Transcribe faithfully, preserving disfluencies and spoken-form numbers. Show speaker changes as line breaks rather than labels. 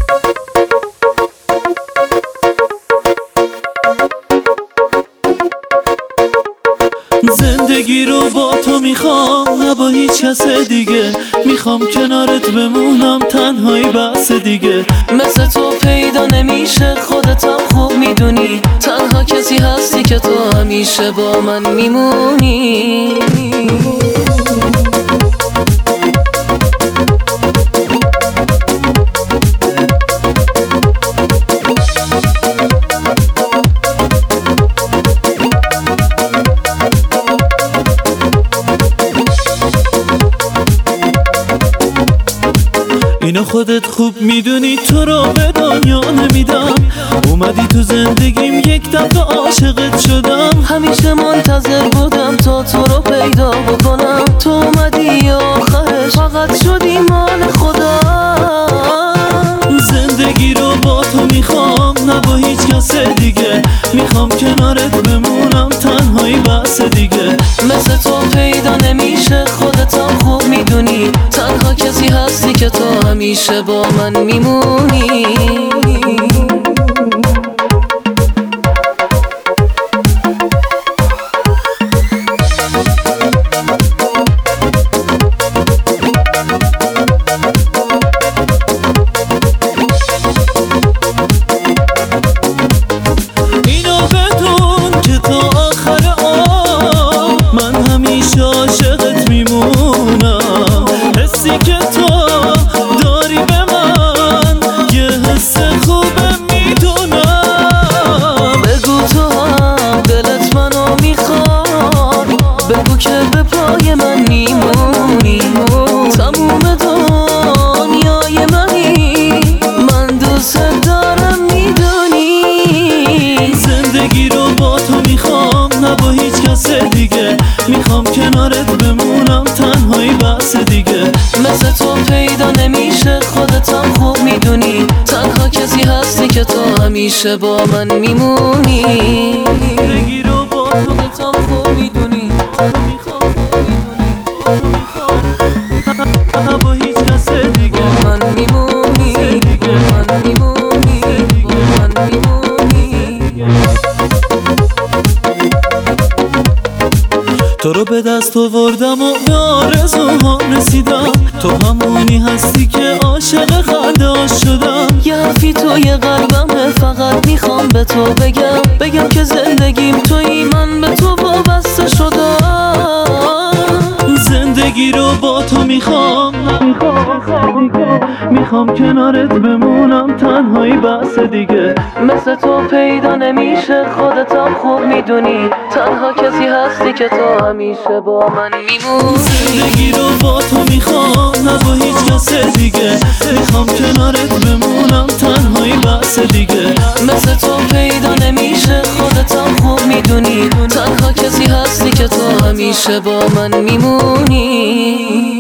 زندگی رو با تو میخوام، نه با هیچ کس دیگه. میخوام کنارت بمونم، تنهایی بس دیگه.
مثل تو پیدا نمیشه، خودتم خوب میدونی. تنها کسی هستی که تو همیشه با من میمونی.
اینو خودت خوب میدونی، تو رو به دنیا نمیدم. اومدی تو زندگیم، یک دفعه عاشقت شدم.
همیشه منتظر بودم تا تو رو پیدا بکنم. تو اومدی آخرش فقط شدی مال خدا.
زندگی رو با تو میخوام، نه با هیچ کس دیگه. میخوام کنارت بمونم، تنهایی بس دیگه.
مثل تو پیدا نمیشه، خودتم خوب میدونی. تنها کسی هستی که تو همیشه با من میمونی.
عاشقت میمونم. حسی که تو داری به من یه حس خوبه میدونم.
بگو تو هم دلت منو میخواد، بگو که به پای من میمونی. تموم دنیای منی، من دوست دارم میدونی.
زندگی رو با تو میخوام، نه با هیچ کس دیگه. میخوام کنارت بمونم، تنهایی بس دیگه.
مثل تو پیدا نمیشه، خودتم خوب میدونی. تنها کسی هستی که تو همیشه با من میمونی.
زندگی رو با
خودتم خوب میدونی.
میخوام میخوام نه با هیچ کس دیگه.
من میمونی، من میمونی، من میمونی.
تو رو به دست آوردم و به آرزوهام رسیدم. تو همونی هستی که عاشق خنده شدم.
یه حرفی توی قلبمه، فقط میخوام به تو بگم. بگم که زندگیم توی، من به تو وابسته شدم.
زندگی رو با تو میخوام، میخوام کنارت بمونم، تنهایی بس دیگه.
مثل تو پیدا نمیشه، خودتم خوب میدونی. تنها کسی هستی که تو همیشه با من میمونی.
زندگی رو با تو میخوام، نه با هیچ کس دیگه. میخوام کنارت بمونم، تنهایی بس دیگه.
مثل تو پیدا نمیشه، خودتم خوب میدونی. تنها کسی هستی که تو همیشه با من میمونی.